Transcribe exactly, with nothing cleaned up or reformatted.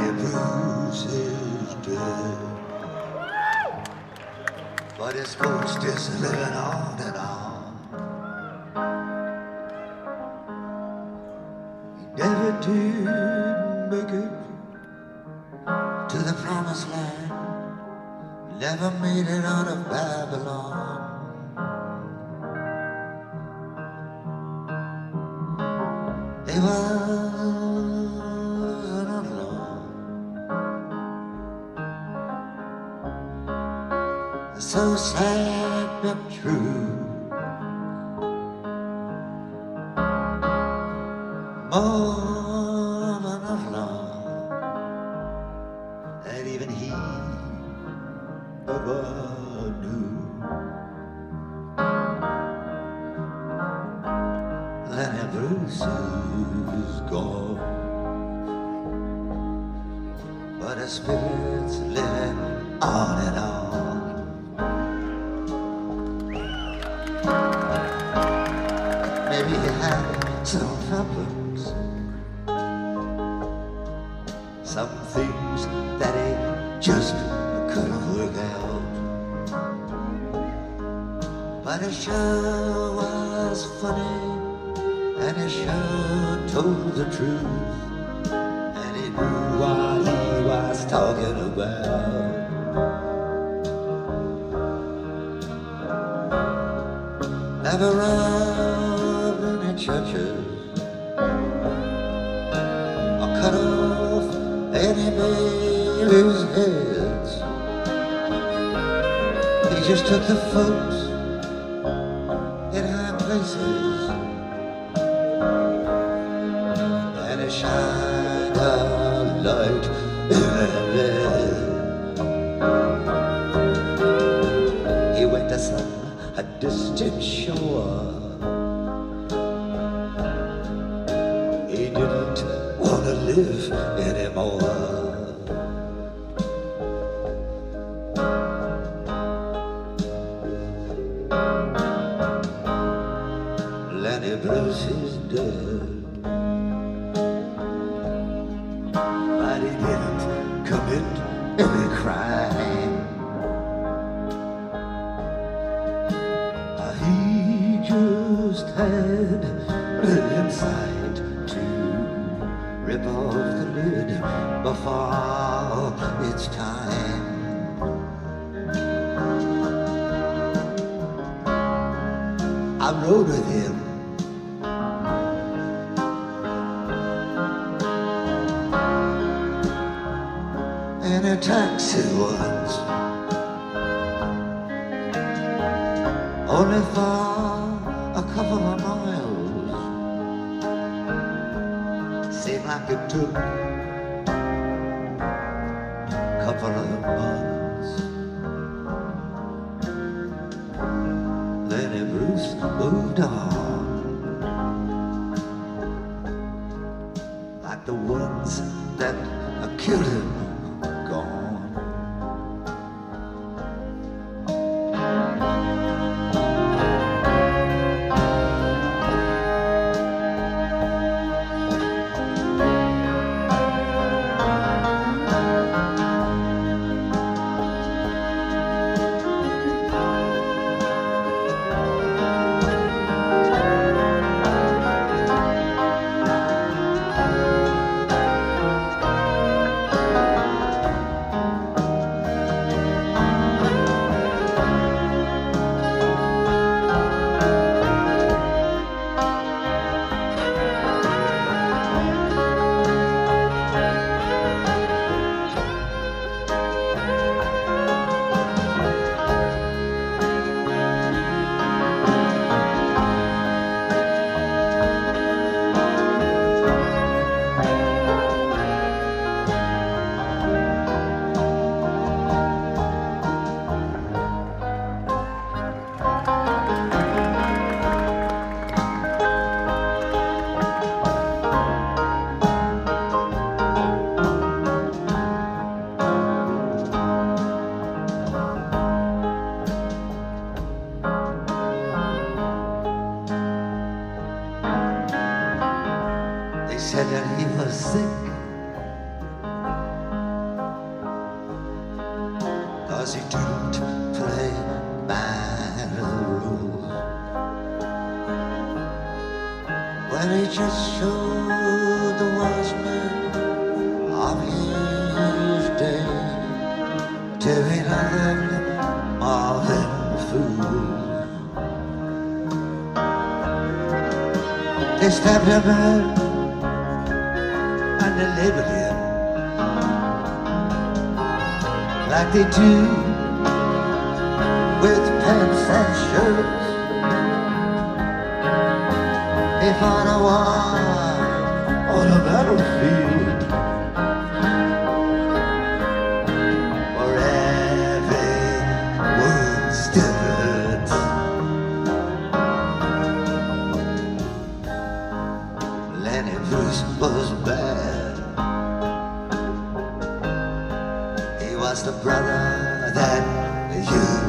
Lenny Bruce is dead, but his ghost is living on and on. He never did make it to the promised land, never made it out of Babylon. He was an outlaw, so sad but true. More of an outlaw than even he ever knew. Lenny Bruce is gone, but his spirit's living on and on. Maybe he had some problems, some things that he just couldn't work out, but it sure was funny, and he sure told the truth, and he knew what he was talking about. Never robbed any churches or cut off any babies' heads. He just took the folks in high places and he shined a light in their bed. He went to some a distant shore. He didn't want to live anymore. Lenny Bruce is dead, but he didn't commit any crime. He just had the insight to rip off the lid before it's time. I rode with him in a taxi once, only for a couple of miles. Seemed like it took a couple of months. Lenny Bruce moved on, like the ones that killed him gone. They said that he was sick 'cause he didn't play by the rules. When he just showed the wise men of his day to be loved more than fools. They stabbed him out and they labeled him like they do with pants and shirts. They fought a war on a battlefield where every wound still hurts. Lenny Bruce was bad. He was the brother that you